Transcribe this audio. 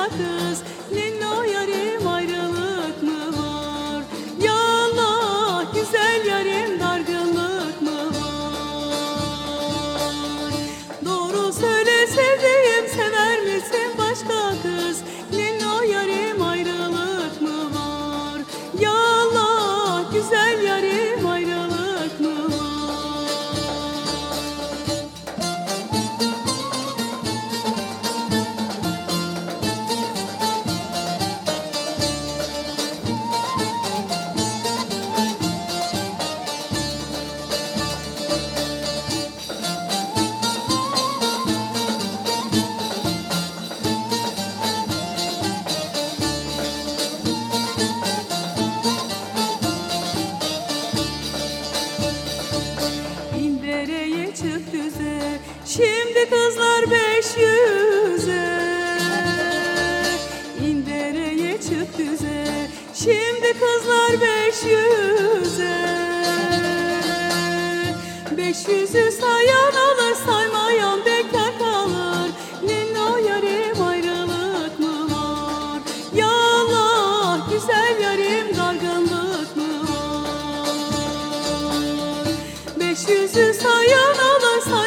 başka kız. Ninno yarim ayrılık mı var? Ya Allah, güzel yarim dargınlık mı var? Doğru söyle sevdiğim, sever misin başka kız? Ninno yarim ayrılık mı var? Ya Allah, güzel yarim ayrılık mı var? İndereye çık düze, şimdi kızlar 500'e. İndereye çık düze, şimdi kızlar 500'e. 500'ü sayan alır, saymayan bekar kalır. Ninno yarim ayrılık mı var? Ya Allah, güzel yarim dargınlık mı var? 500'ü sayan alır,